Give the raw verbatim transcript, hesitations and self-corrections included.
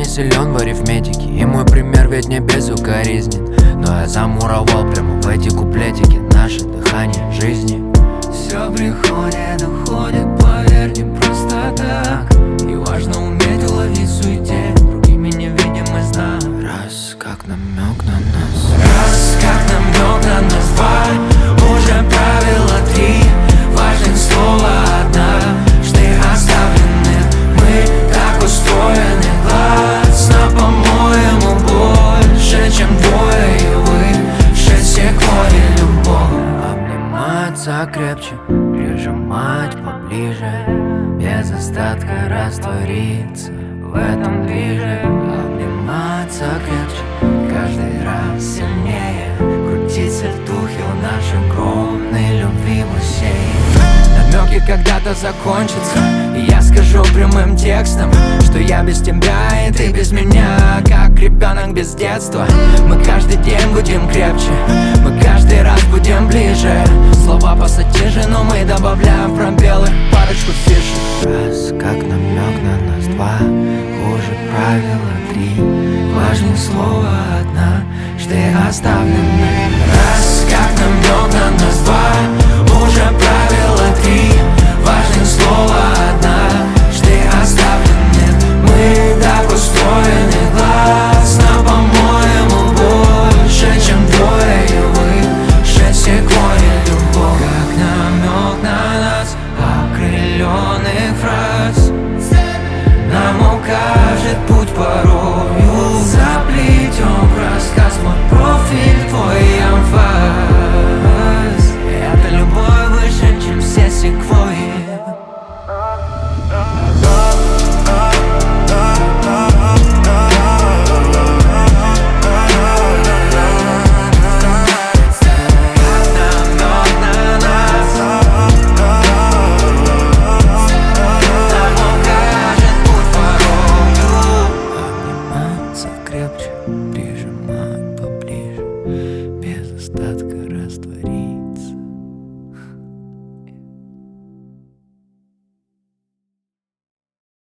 силен в арифметике, и мой пример ведь не безукоризнен. Но я замуровал прямо в эти куплетики наше дыхание жизни. Все приходит, уходит, поверь, не просто так. И важно уметь уловить в суете другими невидимый знак. Раз, как намек на нас. Раз, как намек на нас. Два, уже правило три. Важен слово одна, что оставлены. Мы так устроены, гласно, по-моему, больше, чем двое. И выше секвойи любовь. Обниматься крепче, прижимать поближе, без остатка раствориться в этом движе. Обниматься крепче, каждый раз сильнее, крутиться в духе у нашей огромной любви бассейн. Намеки когда-то закончатся, и я скажу прямым текстом, что я без тебя и ты без меня, как ребенок без детства. Мы каждый день будем крепче, мы каждый раз будем ближе. Слова пассатижи, но мы добавляем в пробелы парочку фишек. Раз, как намек на нас. Два, хуже правила три. Важнее слово одна, что оставлены. Раз, как намек на нас. Два, уже правило три. Важнее слово одна, что оставлены. Мы так устроены, гласно, по-моему, больше, чем двое. И выше секвойи любовь. Как намек на нас, окрыленных фраз, нам укажет путь порою. Заплетем в рассказ мой профиль, твой эмфаз. Это любовь выше, чем все секвойи. Крепче,